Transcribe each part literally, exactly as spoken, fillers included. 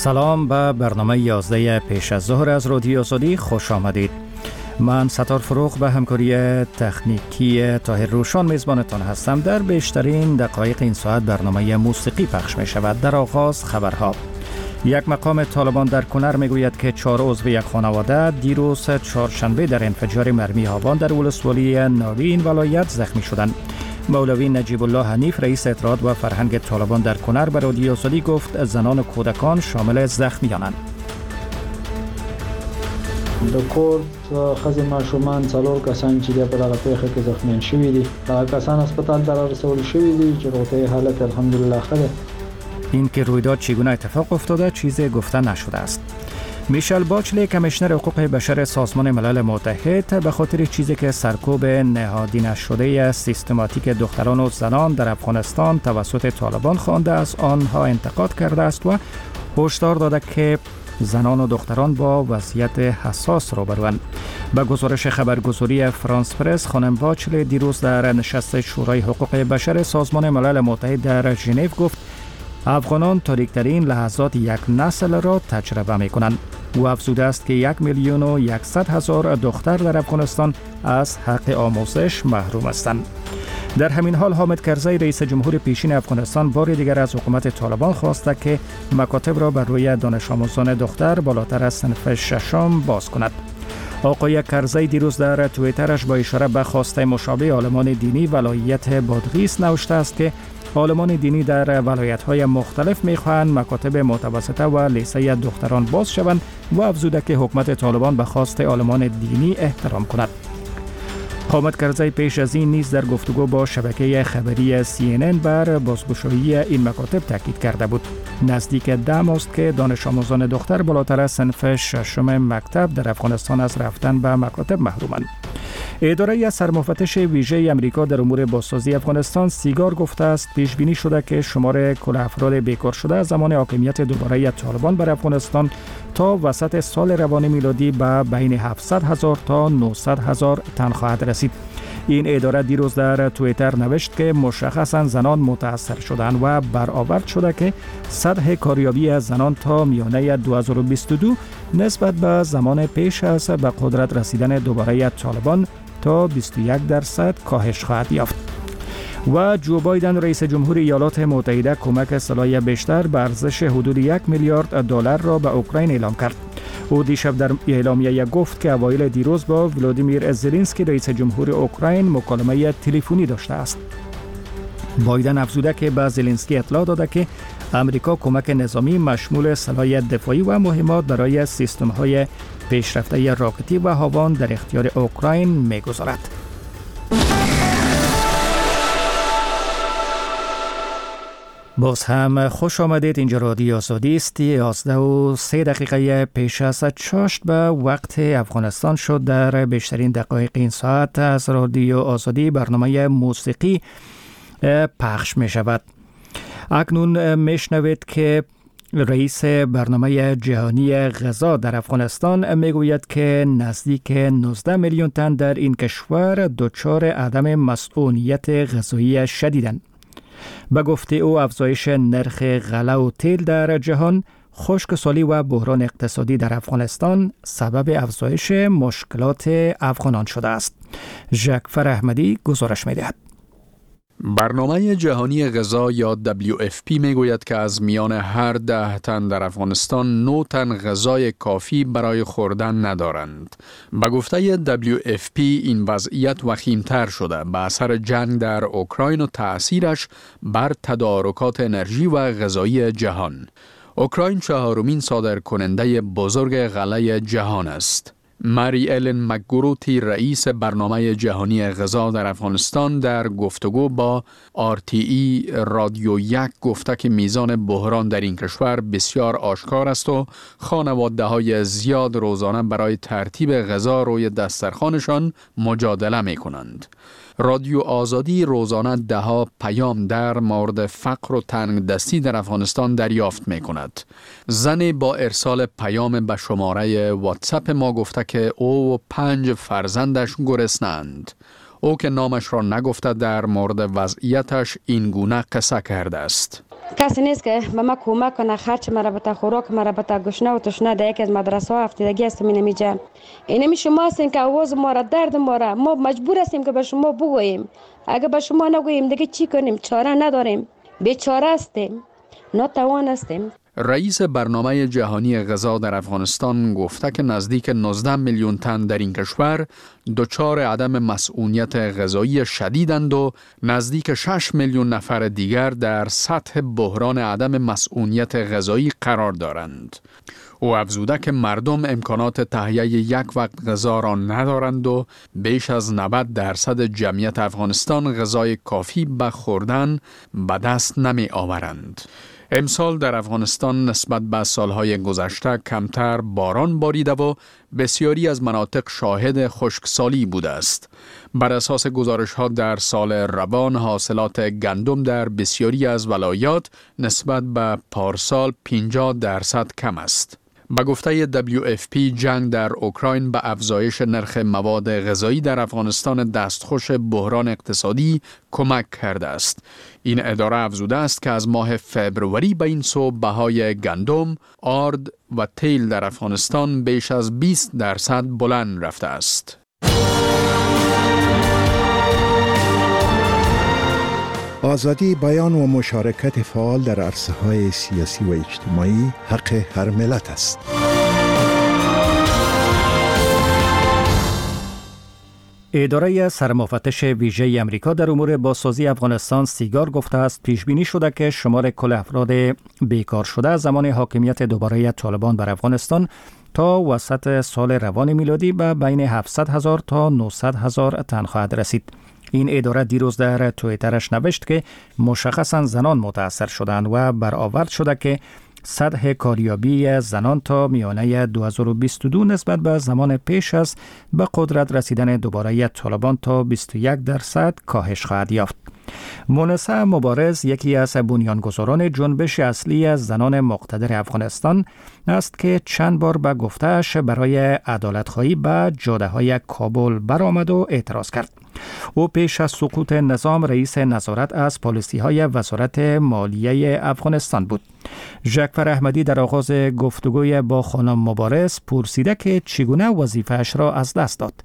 سلام به برنامه یازده پیش از ظهر از رادیو آزادی خوش آمدید. من ستار فروغ به همکاری تکنیکی طاهر روشان میزبانتان هستم. در بیشترین دقایق این ساعت برنامه موسیقی پخش می شود. در آغاز خبرها. یک مقام طالبان در کنر می گوید که چهار عضو یک خانواده دیروز چهارشنبه در انفجار مرمی هاوان در ولسوالی ناوی این ولایت زخمی شدند. مولوی نجیب الله حنیف رئیس اطلاعات و فرهنگ طالبان در کنر به رادیو آزادی گفت زنان و کودکان شامل زخمیانند. د کور خزې ماشومان څلور کسان چې په دغه پیښه کې زخمیان شوي دي. هغه کسان هسپتال ته رسول شوي دي چې روغتیايي حالت الحمدلله ښه ده. این که رویداد چگونه اتفاق افتاده چیزی گفته نشده است. میشل باچلی کمیشنر حقوق بشر سازمان ملل متحد به خاطر چیزی که سرکوب نهادی نشده سیستماتیک دختران و زنان در افغانستان توسط طالبان خوانده است آنها انتقاد کرده است و هشدار داده که زنان و دختران با وضعیت حساس روبروند. به گزارش خبرگزاری فرانس پرس خانم باچلی دیروز در نشست شورای حقوق بشر سازمان ملل متحد در ژنو گفت افغانان تاریک‌ترین لحظات یک نسل را تجربه می‌کنند. او افزوده است که یک میلیون و یکصد هزار دختر در افغانستان از حق آموزش محروم هستند. در همین حال حامد کرزی رئیس جمهور پیشین افغانستان بار دیگر از حکومت طالبان خواسته که مکاتب را بر روی دانش آموزان دختر بالاتر از صنف ششم باز کند. آقای کرزی دیروز در توییترش با اشاره به خواسته مشابه عالمان دینی ولایت بادغیس نوشته است که عالمان دینی در ولایت‌های مختلف می‌خواهند مکاتب متوسطه و لیسه دختران باز شوند و افزوده که حکومت طالبان به خواست عالمان دینی احترام کند. حامد کرزی پیش از این نیز در گفتگو با شبکه خبری سی ان ان بر بازگشایی این مکاتب تاکید کرده بود. نزدیک ده ماه است که دانش آموزان دختر بالاتر از صنف ششم مکتب در افغانستان از رفتن به مکاتب محرومند. اداره سرمفتش ویژه آمریکا در امور بازسازی افغانستان سیگار گفته است پیش بینی شده که شمار کل افراد بیکار شده از زمان حاکمیت دوباره طالبان بر افغانستان تا وسط سال روان میلادی به بین هفتصد هزار تا نهصد هزار تن خواهد رسید. این اداره دیروز در توییتر نوشت که مشخصاً زنان متاثر شدند و برآورد شده که سطح کاریابی از زنان تا میانه دو هزار و بیست و دو نسبت به زمان پیش از به قدرت رسیدن دوباره طالبان تا بیست و یک درصد کاهش خواهد یافت. و جو بایدن رئیس جمهور ایالات متحده کمک سلاح بیشتر به ارزش حدود یک میلیارد دلار را به اوکراین اعلام کرد. او دیشب در اعلامیه گفت که اوایل دیروز با ولادیمیر زلنسکی رئیس جمهور اوکراین مکالمه تلفنی داشته است. بایدن افزوده که به زلنسکی اطلاع داده که امریکا کمک نظامی مشمول سلاح دفاعی و مهمات برای سیستم‌های پیشرفته راکتی و هاوان در اختیار اوکراین می‌گذارد. باز هم خوش آمدید. اینجا رادیو آزادی است. یازده و سه دقیقه پیش از چاشت به وقت افغانستان شد. در بیشترین دقایق این ساعت از رادیو آزادی برنامه موسیقی پخش می شود. اکنون می شنوید که رئیس برنامه جهانی غذا در افغانستان می گوید که نزدیک نوزده میلیون تن در این کشور دچار عدم مسئولیت غذایی شدیدند. به گفته او افزایش نرخ غله و تیل در جهان، خشکسالی و بحران اقتصادی در افغانستان سبب افزایش مشکلات افغانان شده است. ژاکفر احمدی گزارش می‌دهد. برنامه جهانی غذا یا دبلیو اف پی میگوید که از میان هر ده تن در افغانستان نه تن غذای کافی برای خوردن ندارند. به گفته دبلیو اف پی این وضعیت وخیم‌تر شده به اثر جنگ در اوکراین و تأثیرش بر تدارکات انرژی و غذایی جهان. اوکراین چهارمین صادرکننده بزرگ غله جهان است. ماری ایلن مکگروتی رئیس برنامه جهانی غذا در افغانستان در گفتگو با آر تی ای رادیو یک گفته که میزان بحران در این کشور بسیار آشکار است و خانواده های زیاد روزانه برای ترتیب غذا روی دسترخوانشان مجادله می کنند. رادیو آزادی روزانه ده ها پیام در مورد فقر و تنگ دستی در افغانستان دریافت می کند. زنی با ارسال پیام به شماره واتساپ ما گفته که او و پنج فرزندش گرسنه‌اند. او که نامش را نگفته در مورد وضعیتش این گونه قصه کرده است. کسی نیست که به ما کمک کنه، خرچ مربوطه، خوراک مربوطه، گشنه و تشنه در یک از مدرسه ها افتادگی هستیم. اینمی جا اینمی شما هستین که آواز ما را، درد ما را ما مجبور هستیم که به شما بگوییم. اگه به شما نگوییم دیگه چی کنیم؟ چاره نداریم، بیچاره هستیم، ناتوان هستیم. رئیس برنامه جهانی غذا در افغانستان گفته که نزدیک نوزده میلیون تن در این کشور دچار عدم مسئولیت غذایی شدیدند و نزدیک شش میلیون نفر دیگر در سطح بحران عدم مسئولیت غذایی قرار دارند. او افزوده که مردم امکانات تهیه یک وقت غذا را ندارند و بیش از نود درصد جمعیت افغانستان غذای کافی به خوردن به دست نمی آورند. امسال در افغانستان نسبت به سالهای گذشته کمتر باران باریده و بسیاری از مناطق شاهد خشکسالی بوده است. بر اساس گزارش‌ها در سال روان حاصلات گندم در بسیاری از ولایات نسبت به پارسال پنجاه درصد کم است. به گفته دبلیو اف پی جنگ در اوکراین به افزایش نرخ مواد غذایی در افغانستان دستخوش بحران اقتصادی کمک کرده است. این اداره افزوده است که از ماه فبروری به این سو بهای گندم، آرد و تیل در افغانستان بیش از بیست درصد بلند رفته است. آزادی بیان و مشارکت فعال در عرصه‌های سیاسی و اجتماعی حق هر ملت است. اداره سرمفتش ویژه امریکا در امور بازسازی افغانستان سیگار گفته است پیش بینی شده که شمار کل افراد بیکار شده زمان حاکمیت دوباره طالبان بر افغانستان تا وسط سال روان میلادی به بین هفتصد هزار تا نهصد هزار تن خواهد رسید. این اداره دیروز در توییترش نوشت که مشخصاً زنان متاثر شدند و برآورد شده که سطح کاریابی زنان تا میانه دو هزار و بیست و دو نسبت به زمان پیش از به قدرت رسیدن دوباره طالبان تا بیست و یک درصد کاهش خواهد یافت. مونسه مبارز یکی از بنیانگذاران جنبش اصلی از زنان مقتدر افغانستان است که چند بار به گفته‌اش برای عدالت‌خواهی به جاده‌های کابل برآمد و اعتراض کرد. او پیش از سقوط نظام رئیس نظارت از پالیسی‌های وزارت مالیه افغانستان بود. ژکفر احمدی در آغاز گفتگوی با خانم مبارز پرسیده که چگونه وظیفه‌اش را از دست داد.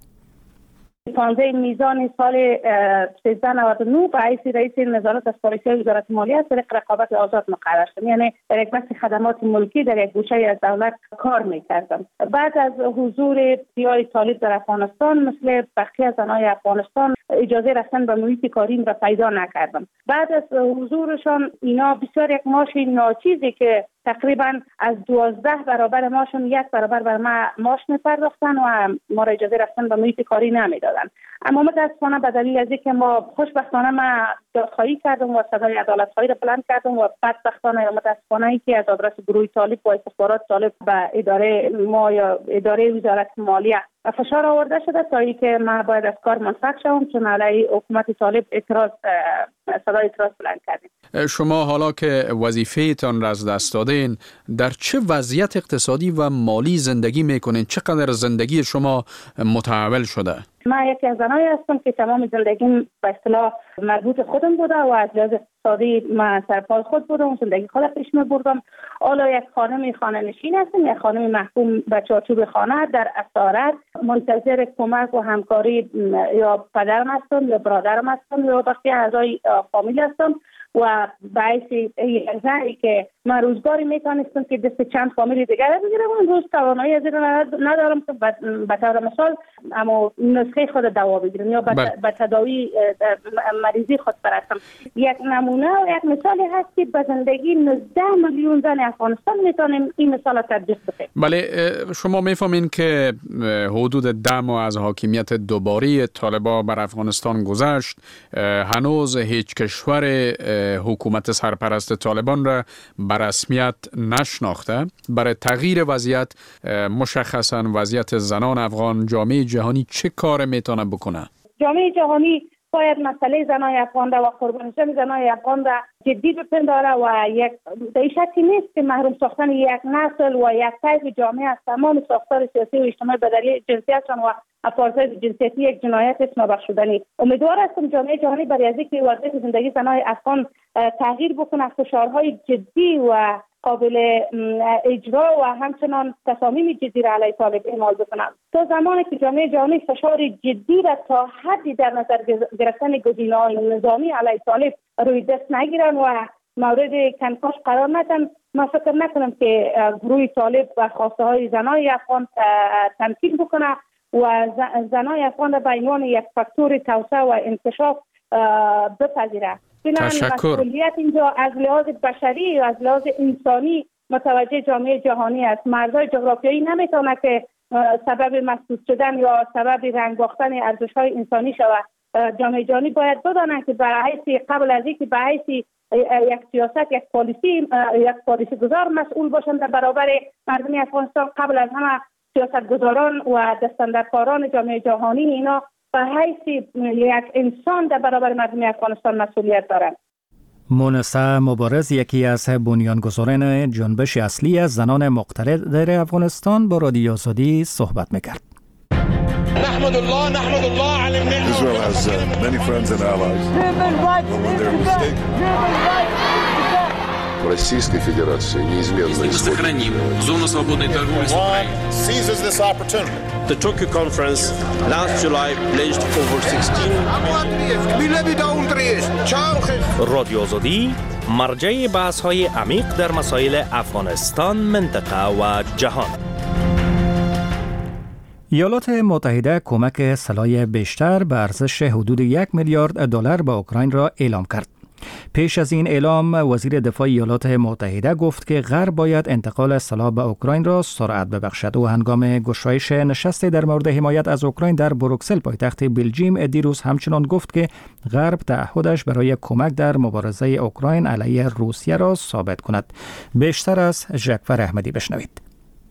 پانزده میزان سال سیزده نود و نه به حیث رئیس نظارت از پالیسی وزارت مالیه از طریق رقابت آزاد مقرر شدم. یعنی در یک بخش خدمات ملکی در یک گوشه از دولت کار میکردم. بعد از حضور دیای طالب در افغانستان مثل بقیه زنای افغانستان اجازه رفتن به محیط کاریم را پیدا نکردم. بعد از حضورشان اینا بسیار یک معاش ناچیزی که تقریبا از دوازده برابر ماشون یک برابر بر ما ماش می‌پرداختن و ما را اجازه رفتن به محیط کاری نمیدادن. اما متاسفانه به دلیل از اینکه ما خوشبختانه ما دادخواهی کردم و صدای عدالت‌خواهی را بلند کردم و بدبختانه یا متاسفانه ای که از آدرس گروه طالب و استخبارات طالب به اداره ما یا اداره وزارت مالیه فشار آورده شده تا اینکه ما باید از کار منصرف شوم، چون علیه حکومت طالب اعتراض صدای اعتراض بلند کردیم. شما حالا که وظیفه‌تان را از دست دادین در چه وضعیت اقتصادی و مالی زندگی میکنین؟ چقدر زندگی شما متحول شده؟ من یکی از زنایی هستم که تمام زندگیم به اصطلاح مربوط خودم بوده و از لحاظ اقتصادی من سرپای خود بودم، زندگی خود پیش می‌بردم. حالا یک خانم خانه نشین هستم، یک خانم محکوم به چارچوب خانه در اسارت، منتظر کمک و همکاری یا پدرم هستم یا برادرم هستم یا بقیه اعضای فامیل هستم و باعث زنی که من روزگاری میتونستم که دست چند فامیل دیگر بگیرم، روز توانایی از این ندارم که به طور مثال اما نسخه خود دوا بگیرم یا به تداوی مریضی خود برسم. یک نمونه و یک مثالی هست که به زندگی نوزده میلیون زن افغانستان میتونیم این مثال را تطبیق بکنیم. بله، شما میفهمین که حدود ده ماه از حاکمیت دوباره طالبان بر افغانستان گذشت، هنوز هیچ کشور حکومت سرپرست طالبان را به رسمیت نشناخته. برای تغییر وضعیت، مشخصاً وضعیت زنان افغان، جامعه جهانی چه کار میتونه بکنه؟ جامعه جهانی باید مسئله زنای افغان و قربانی شدن زنای افغان را جدی بپنداره و یک در شکی نیست که محروم ساختن یک نسل و یک طیف جامعه از تمام ساختار سیاسی و اجتماعی به دلیل جنسیتشان و افراط‌زایی جنسیتی یک جنایت است نابخشودنی. امیدوار هستم جامعه جهانی برای از اینکه وضعیت زندگی زنای افغان تغییر بکنه، فشارهای جدی و قابل اجرا و همچنان تصامیم جدی را علیه طالب اعمال بکنند. تا زمانی که جامعه جهانی فشار جدی را تا حدی در نظر گرفتن گزینه‌های نظامی علیه طالب روی دست نگیرن و مورد کنکاش قرار ندن، ما فکر نکنم که گروه طالب و خواسته های زنای افغان تمکین بکنه و زنای افغان را به عنوان یک فاکتور توسعه و انکشاف بپذیره. تشکر. مسئولیت اینجا از لحاظ بشری و از لحاظ انسانی متوجه جامعه جهانی است. مرزهای جغرافیایی نمیتونه که سبب مسدود شدن یا سبب رنگ باختن ارزش‌های انسانی شود. جامعه جهانی باید بدانند که برای قبل از اینکه به حیث یک سیاست یک پالیسی یک پالیسی گذار مسئول باشند در برابر مردم افغانستان، قبل از همه سیاستگزاران و دستاندرکاران جامعه جهانی اینا به حیث یک انسان در برابر مردم افغانستان مسئولیت دارند. مونسه مبارز یکی از بنیانگذاران جنبش اصلی از زنان مقتدر افغانستان با رادیو آزادی صحبت میکرد. نحمد الله نحمد الله على النعمة. Israel has uh, many friends and allies. Российской Федерации неизменно сохраним зону свободной торговли с Украиной. Seizes this opportunity. The Tokyo conference last July pledged over sixteen. رادیو آزادی مرجع بحث‌های عمیق در مسائل افغانستان، منطقه و جهان. ایالات متحده کمک سلاح بیشتر به ارزش حدود یک میلیارد دلار به اوکراین را اعلام کرد. پیش از این اعلام وزیر دفاع ایالات متحده گفت که غرب باید انتقال سلاح به اوکراین را سرعت ببخشد و هنگام گشایش نشست در مورد حمایت از اوکراین در بروکسل پایتخت بلژیم دیروز همچنان گفت که غرب تعهدش برای کمک در مبارزه اوکراین علیه روسیه را ثابت کند. بیشتر از جعفر احمدی بشنوید.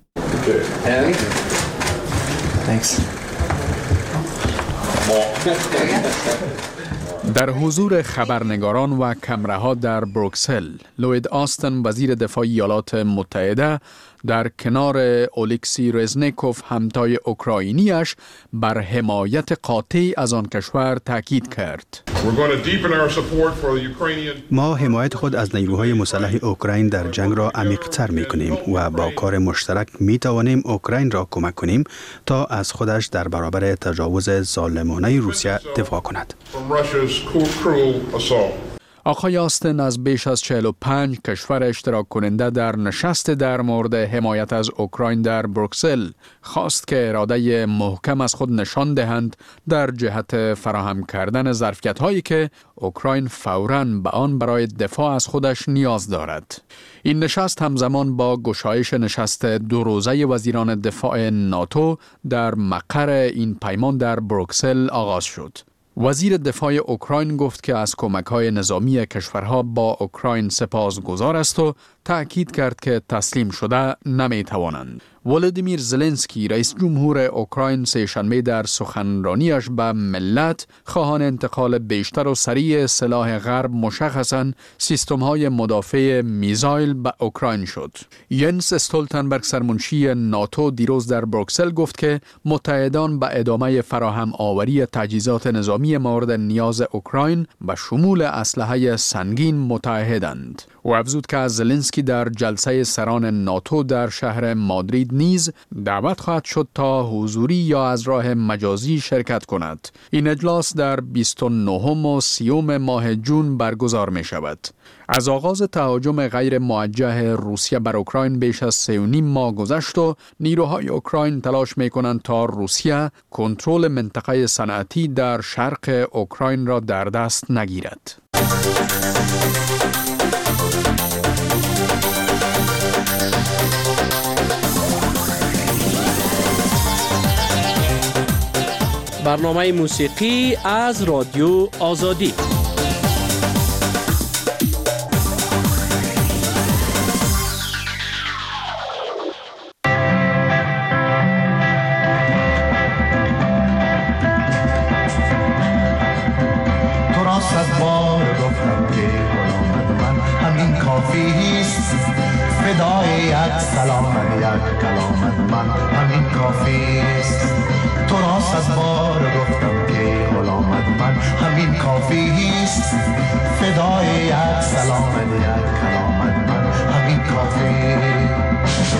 در حضور خبرنگاران و کمره‌ها در بروکسل، لوید آستن وزیر دفاع ایالات متحده در کنار اولکسی رزنیکوف همتای اوکراینیش بر حمایت قاطع از آن کشور تاکید کرد. ما حمایت خود از نیروهای مسلح اوکراین در جنگ را عمیق‌تر می‌کنیم و با کار مشترک می‌توانیم اوکراین را کمک کنیم تا از خودش در برابر تجاوز ظالمانه روسیه دفاع کند. آقای آستن از بیش از چهل و پنج کشور اشتراک کننده در نشست در مورد حمایت از اوکراین در بروکسل خواست که اراده محکم از خود نشان دهند در جهت فراهم کردن ظرفیت‌هایی که اوکراین فوراً به آن برای دفاع از خودش نیاز دارد. این نشست همزمان با گشایش نشست دو روزه وزیران دفاع ناتو در مقر این پیمان در بروکسل آغاز شد. وزیر دفاع اوکراین گفت که از کمک‌های نظامی کشورها با اوکراین سپاسگزار است و تأکید کرد که تسلیم شده نمی‌توانند. ولادیمیر زلنسکی رئیس جمهور اوکراین سه‌شنبه در سخنرانیش به ملت خواهان انتقال بیشتر و سریع سلاح غرب مشخصاً سیستم‌های مدافع میزایل به اوکراین شد. ینس استولتنبرگ سرمنشی ناتو دیروز در بروکسل گفت که متحدان به ادامه فراهم آوری تجهیزات نظامی مورد نیاز اوکراین به شمول اسلحه سنگین متعهدند. او افزود که از زلنسکی در جلسه سران ناتو در شهر مادرید نیز دعوت خواهد شد تا حضوری یا از راه مجازی شرکت کند. این اجلاس در بیست و نهم و سیوم ماه جون برگزار می شود. از آغاز تهاجم غیر موجه روسیه بر اوکراین بیش از سه و نیم ماه گذشت و نیروهای اوکراین تلاش می کنند تا روسیه کنترل منطقه صنعتی در شرق اوکراین را در دست نگیرد. برنامه موسیقی از رادیو آزادی. کافیست فدای یک سلام یک کلامت من همین کافیست تو را صد بار گفتم که غلامت من همین کافیست فدای یک سلام یک کلامت من همین کافیست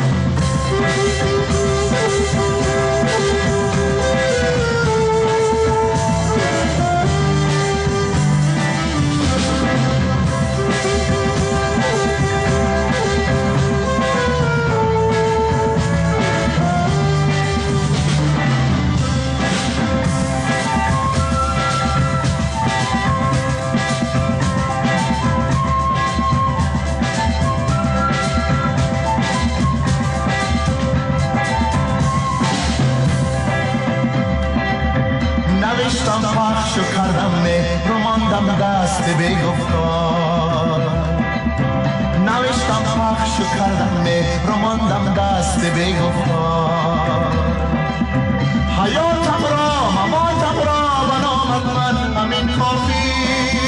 نوشتم پخش و کردم مهر و ماندم دست بی گفتار نوشتم پخش و کردم مهر و ماندم دست بی گفتار حیاتم را مماتم را بنامت من همین کافیست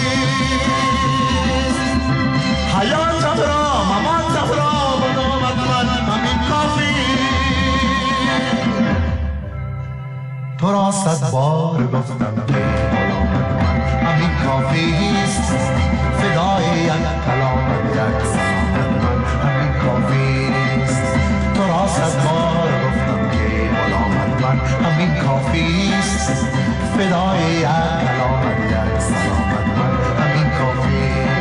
حیاتم را مماتم را بنامت من همین کافیست تو را صد بار گفتم که غلامت من همین کافیست فدای یک کلامت یک سلامت من همین کافیست تو را صد بار گفتم که غلامت من همین کافیست فدای یک کلامت یک سلامت من همین کافیست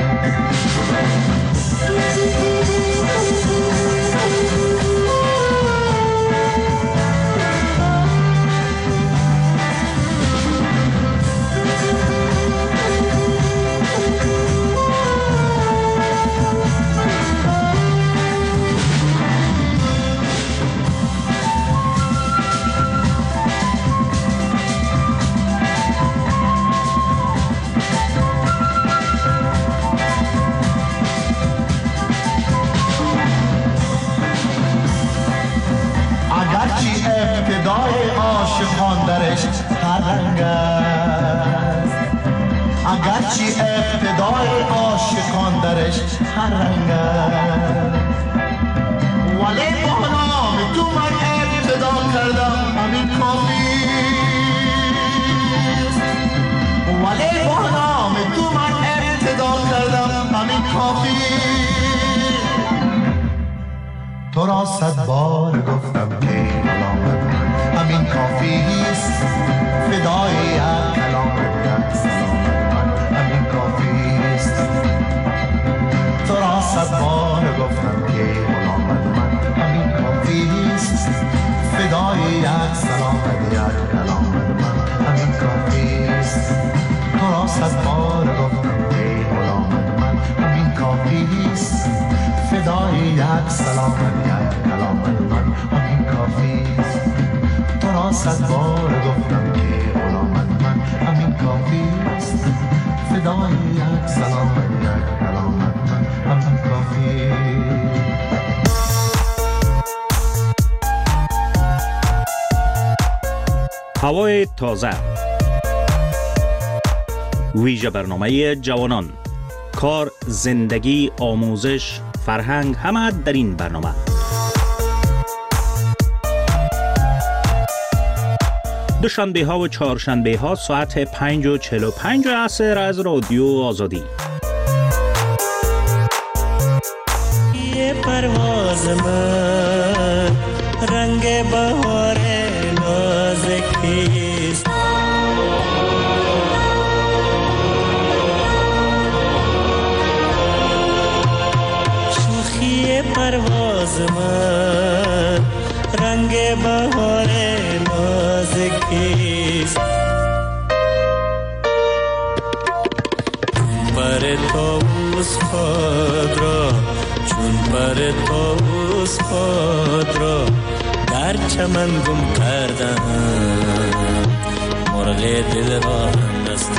ابتدای عاشقان درش هر رنگ است اگرچه ابتدای عاشقان درش هر رنگ است ولی با نام تو من ابتدا کردم همین کافیست ولی با نام تو من ابتدا کردم همین کافیست تو را صد بار گفتم که غلامت من همین کافیست فدای یک کلامت یک سلامت من همین کافیست تو را صد بار گفتم که غلامت من همین کافیست فدای یک سلامت یک کلامت من همین کافیست تو را صد بار گفتم که غلامت من همین کافیست فدای یک سلامت یک کلامت من همین کافیست تو را صد بار گفتم که غلامت من همین کافیست فدای یک سلامت یک کلامت من همین کافیست هوای تازه ویژه برنامه جوانان کار زندگی آموزش فرهنگ همه در این برنامه دوشنبه ها و چهارشنبه ها ساعت پنج و چهل و پنج عصر از رادیو آزادی. یه پرواز من رنگ بهار نازکیست شوخی پرواز من رنگ بهار نازکیست پر طاووس خود را چون پر طاووس خود را در چمن گم کردم مرغ دل را از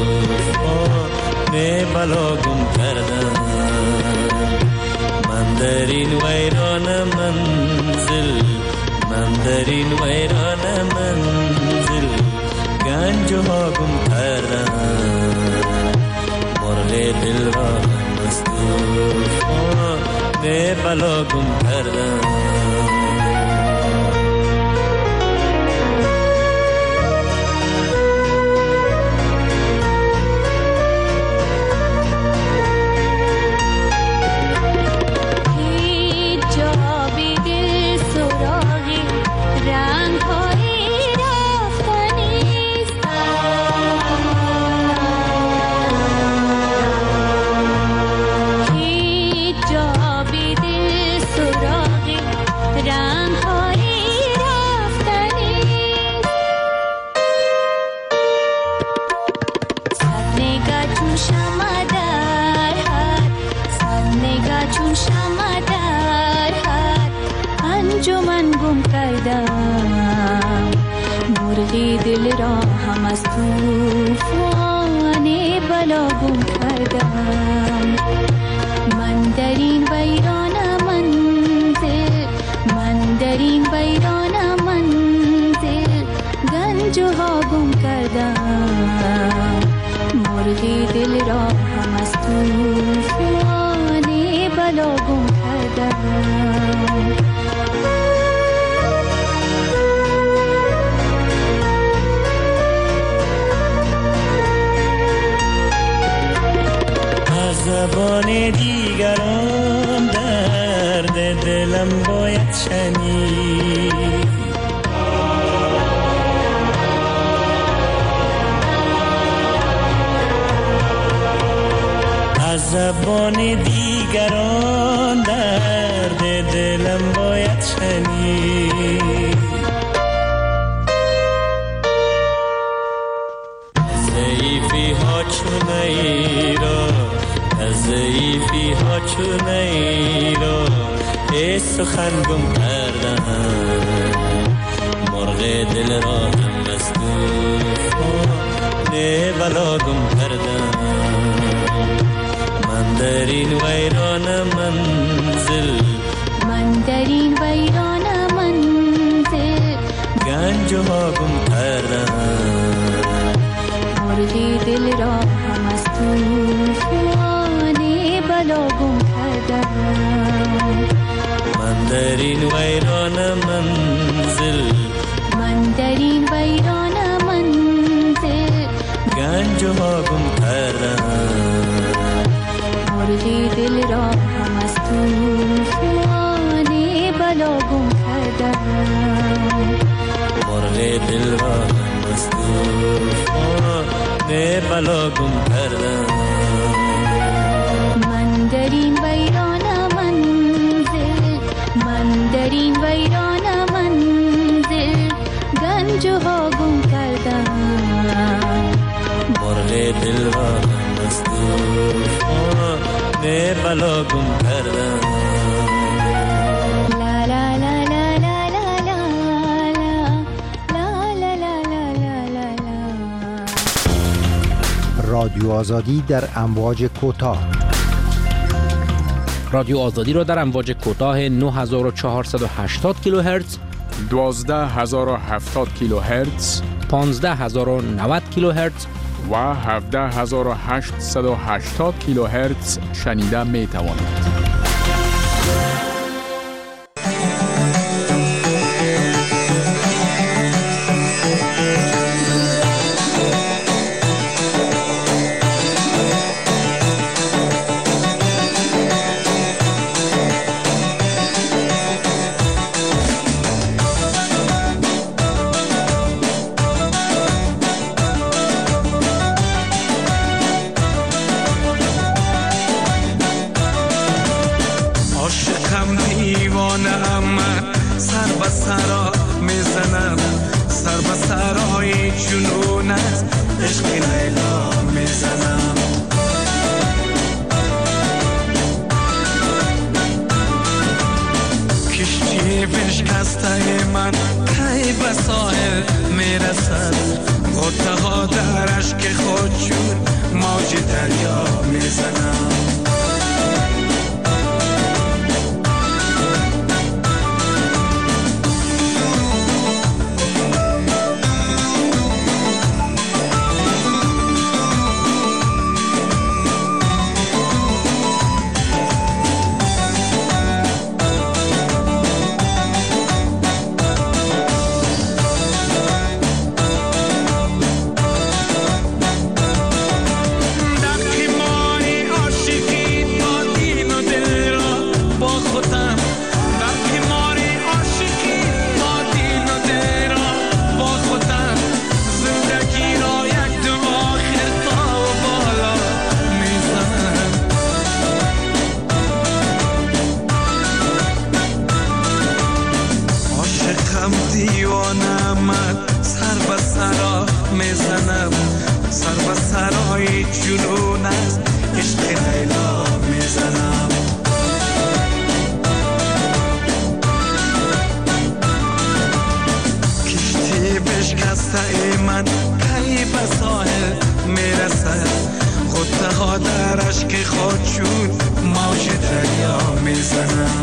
طوفان بلا گم کردم من در این ویران منزل من در این ویران منزل گنج ها گم کردم مرغ دل را از طوفان نه بلا گم کردم. مرغی دل را هم از طوفان بلا گم کردم. من در این ویران منزل، من در این ویران منزل گنج ها گم کردم. مرغی دل را هم از طوفان بلا گم کردم. زبان دیگران درد دلم باید شنید. از زبان دیگران درد دلم باید شنید. ضعیفی ها چونه را ضعیفی ها چونه را ای سخن گم کردم. مرغ دل را هم از طوفان بلا گم کردم. من در این ویران منزل، من در این ویران منزل گنج ها گم کردم. مرغی دل را هم از طوفان بلا گم کردم. من در این ویران منزل، من در این ویران منزل گنج ها گم کردم. مرغی دل را هم از طوفان بلا گم کردم. مرغ دل را هم از طوفان بلا گم کردم. من در این ویران منزل، من در این ویران منزل گنج ها گم کردم. مرغ دل را هم از طوفان بلا گم کردم. لا لا لا لا لا لا لا لا لا لا لا لا. رادیو آزادی در امواج کوتاه. رادیو آزادی را در امواج کوتاه نه هزار و چهارصد و هشتاد کیلوهرتز، دوازده هزار و هفتاد کیلوهرتز، پانزده هزار و نود کیلوهرتز و هفده هزار و هشتصد و هشتاد کیلوهرتز شنیده می توانید. میزنم، سر به سرای جنون است عشق لیلا میزنم. کشتی بشکسته ای من کی به ساحل میرسد، غوطه ها در اشک خود چون موج دریا میزنم.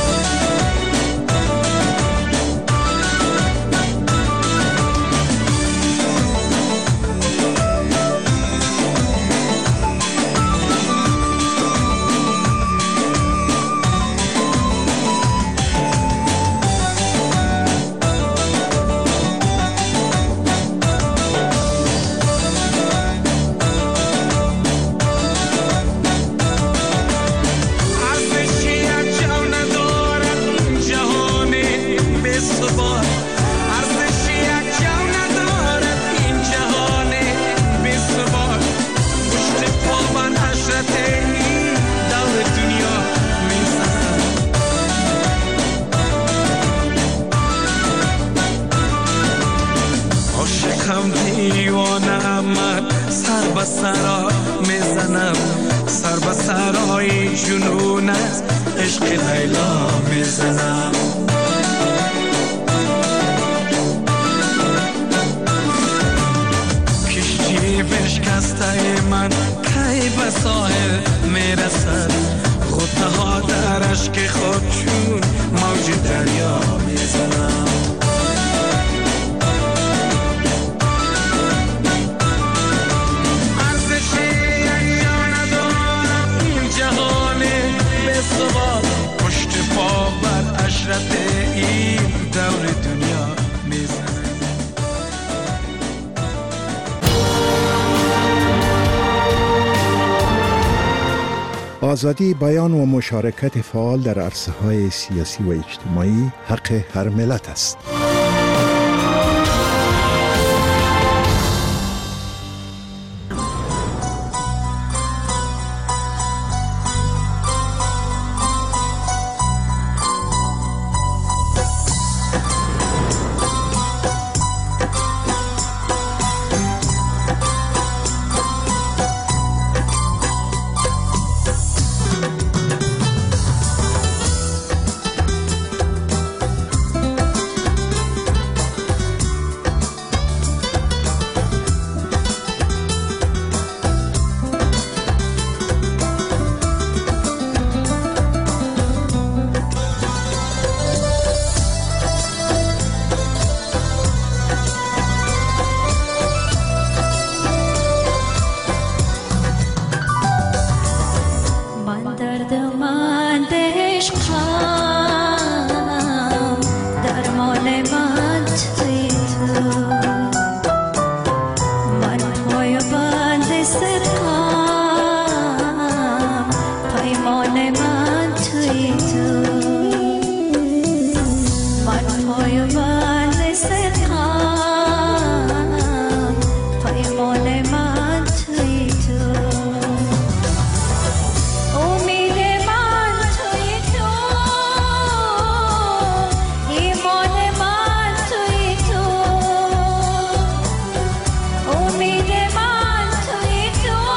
آزادی بیان و مشارکت فعال در عرصه‌های سیاسی و اجتماعی حق هر ملت است. امید من تویی تو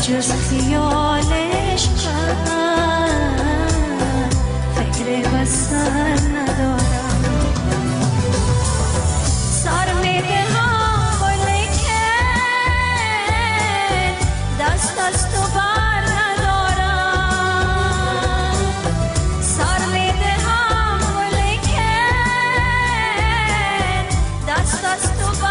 جز خیالش فکر وصل ندارم. سر میدهم ولیکن دست از تو بر ندارم. سر میدهم ولیکن دست از تو بر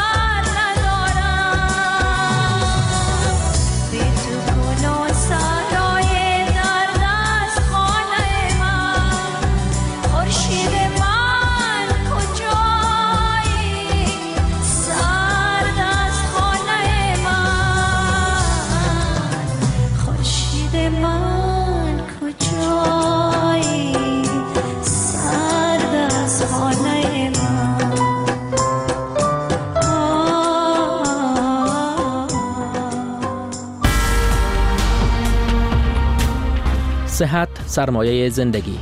صحت سرمایه زندگی.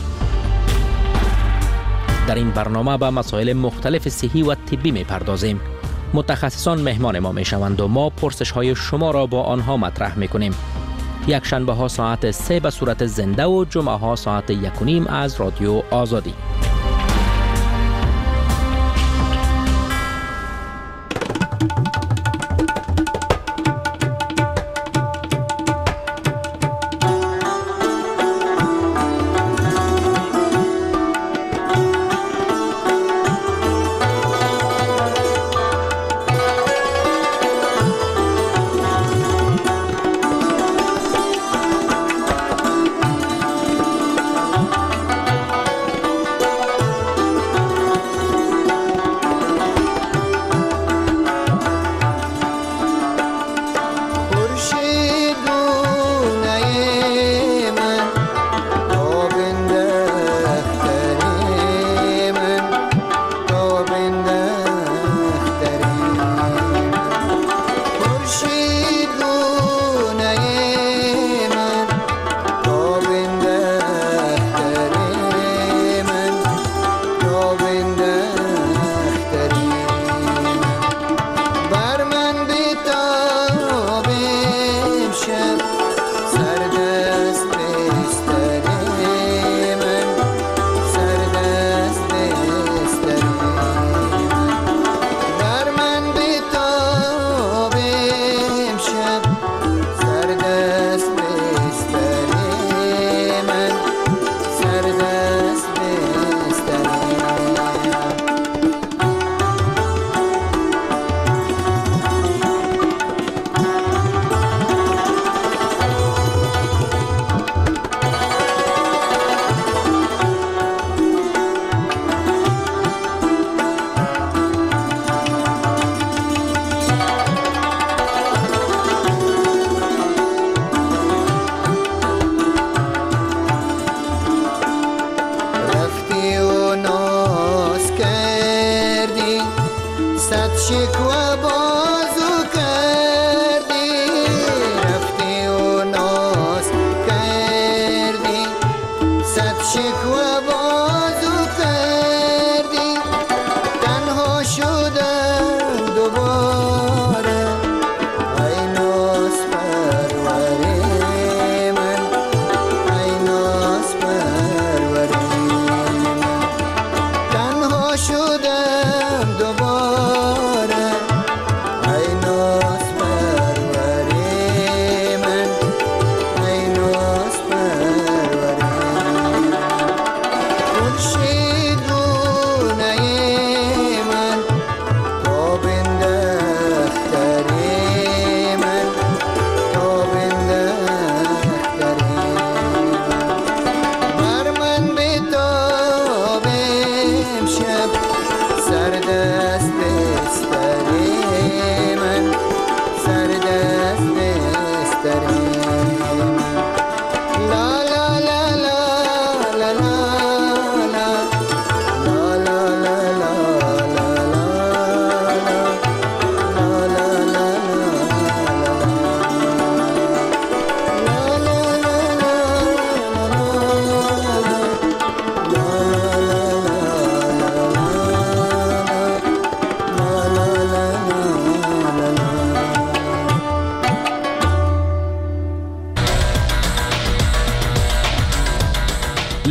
در این برنامه به مسائل مختلف صحی و طبی می پردازیم. متخصصان مهمان ما می شوند و ما پرسش های شما را با آنها مطرح می کنیم. یک شنبه ها ساعت سه به صورت زنده و جمعه ها ساعت یک و نیم از رادیو آزادی.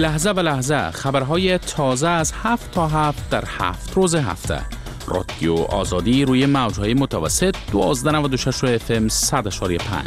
لحظه به لحظه خبرهای تازه از هفت تا هفت در هفت روز هفته. رادیو آزادی روی موجهای متوسط دوازده نود و شش اف ام صد و پنج.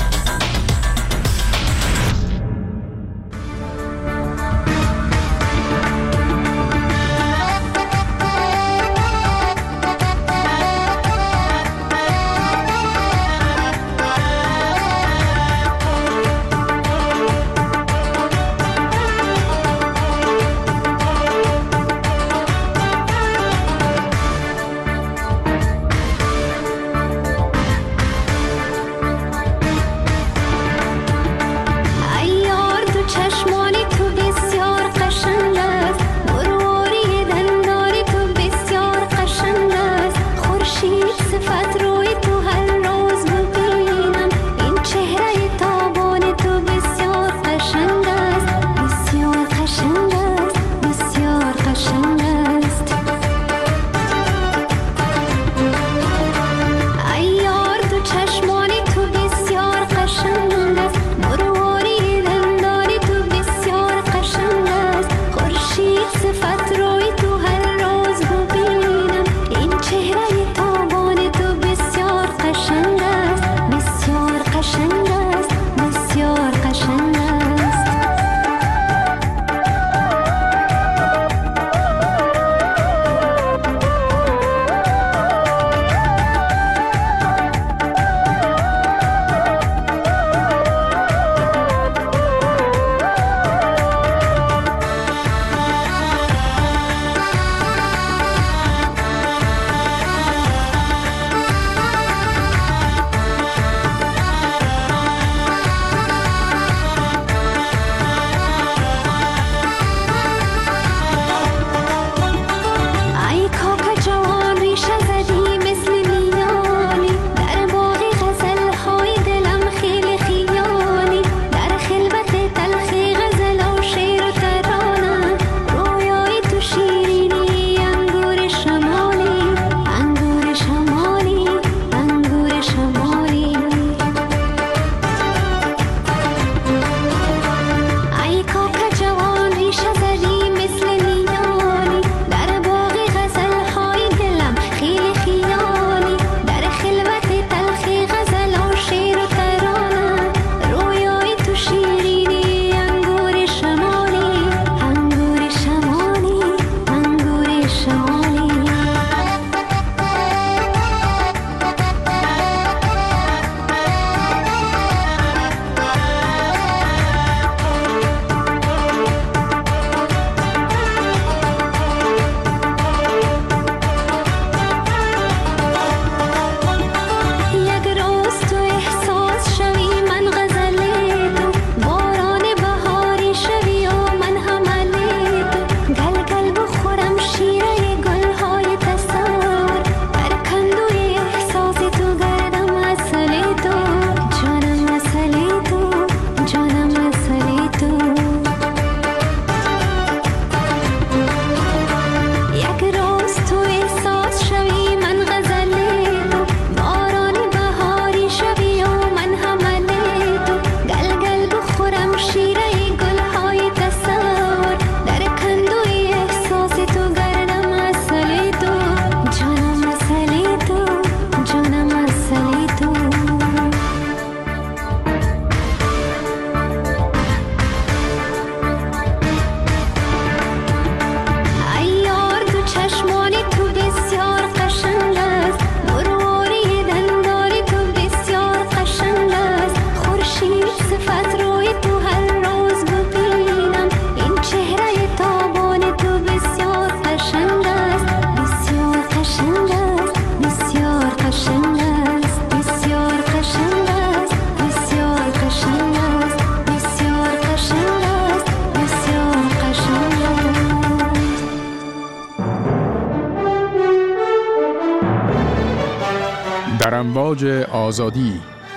در امواج آزادی،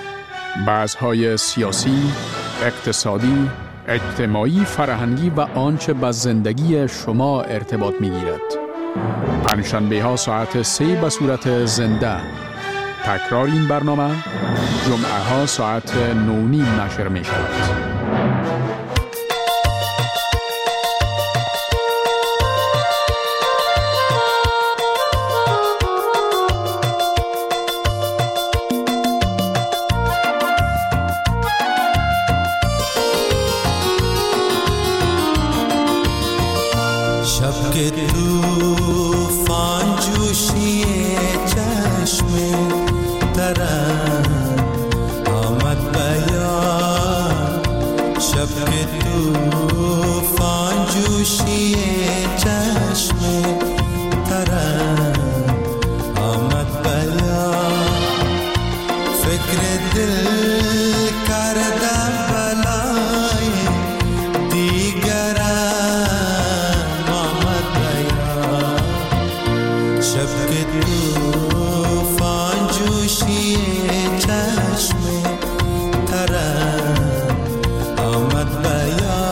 بحث‌های سیاسی، اقتصادی، اجتماعی، فرهنگی و آنچه به زندگی شما ارتباط می‌گیرد. پنجشنبه ها ساعت سه به صورت زنده. تکرار این برنامه جمعه ها ساعت نو نیم نشر می شود. که توفان جوشی چشم ترم آمد بیان شب که توفان جوشی چشم ترم آمد بیان فکر دل کرده بلای دیگرم آمد بیان شب که توفان جوشی چشم ترم آمد بیان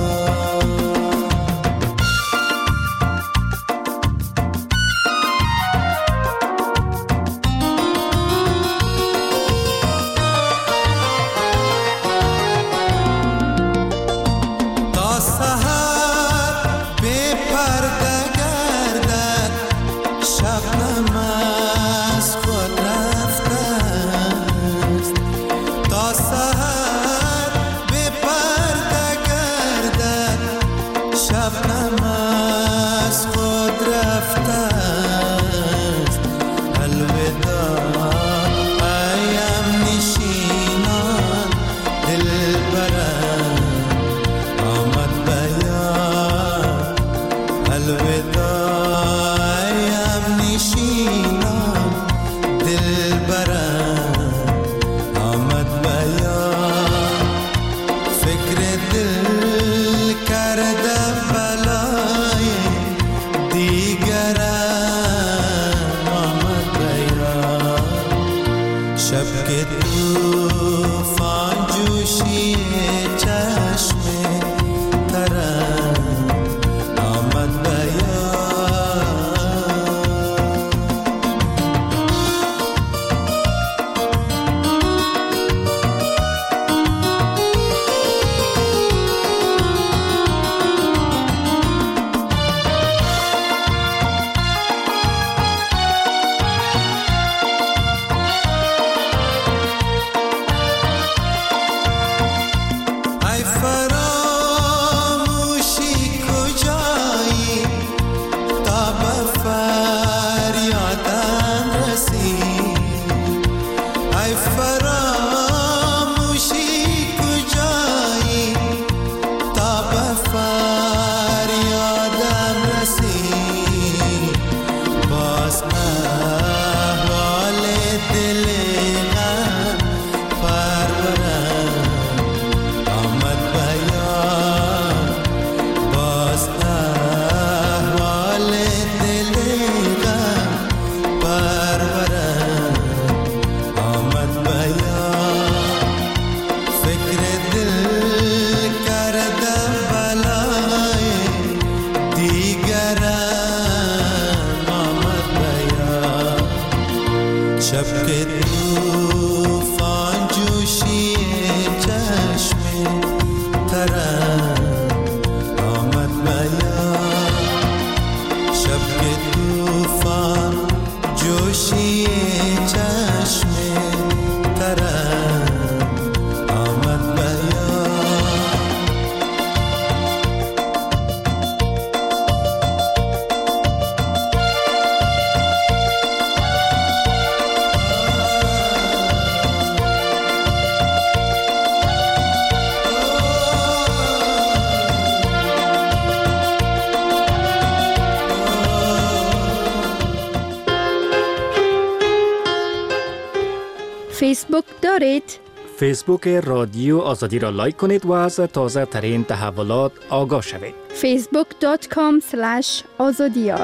فیسبوک دارید؟ فیسبوک رادیو آزادی را لایک کنید و از تازه ترین تحولات آگاه شوید. فیسبوک دات کام اسلش آزادیار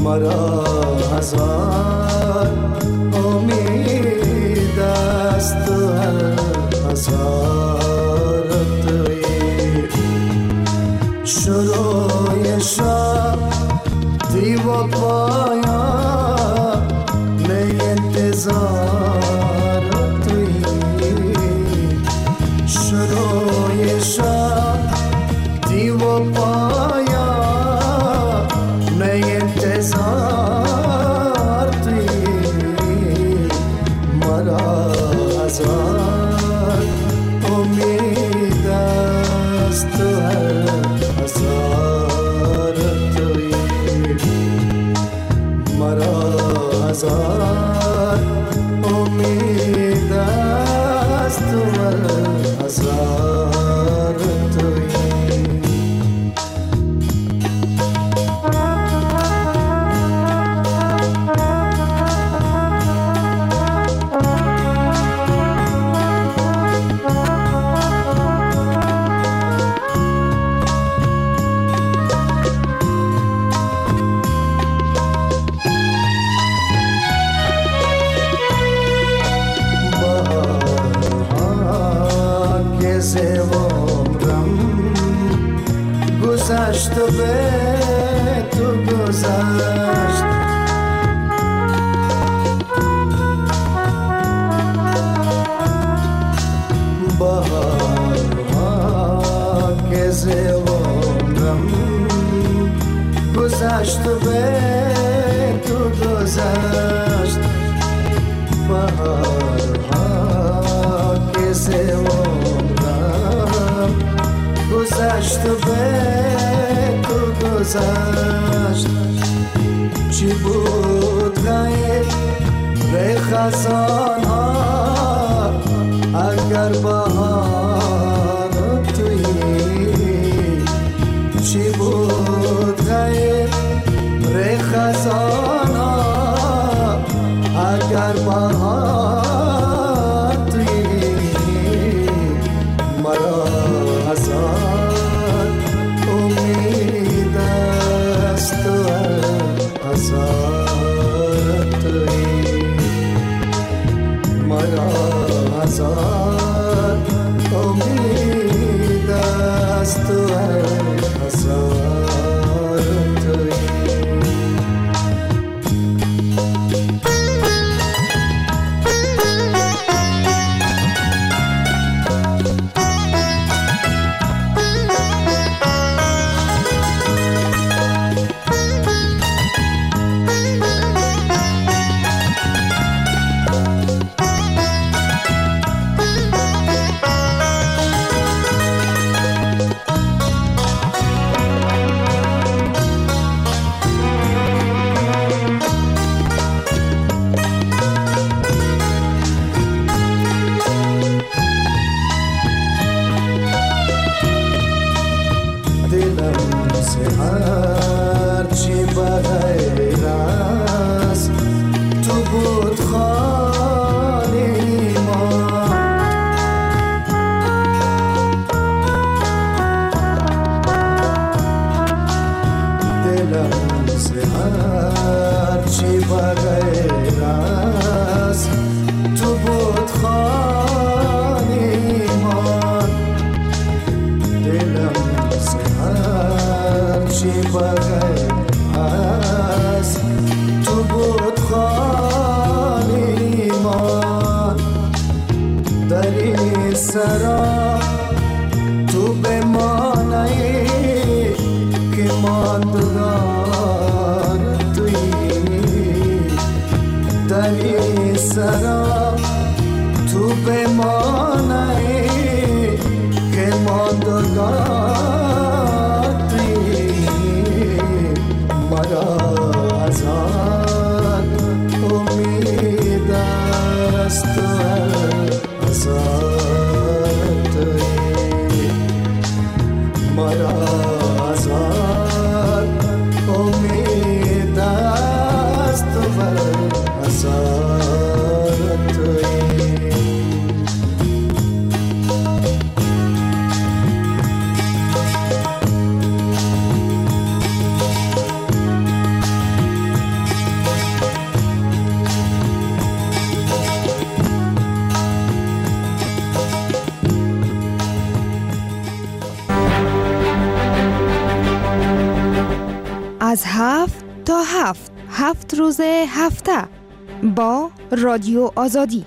مرا هزار امید است و هزار تویی شروع شب دیو پایا می انتظار تویی شروع شب دیو پایا می انتظار تویی مرا هزار امید است و هزار تویی مرا هزار امید است و هزار تویی گذشت و به تو گذشت بهارها که ز عمرم گذشت و به تو گذشت بهارها که ز عمرم گذشت و به تو گذشت چی بود غیر به خزان ها اگر بهار تویی چی بود غیر به خزان ها اگر بهار تویی مرا هزار امید است و هزار تویی مرا هزار امید است و هزار تویی سرا تو بمانی که ماندگار تویی دری سرا تو بمانی که ماندگار تویی مرا هزار امید است و هزار تویی مرا هزار امید از هفت تا هفت هفت روز هفته با رادیو آزادی.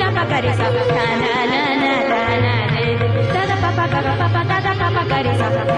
Sa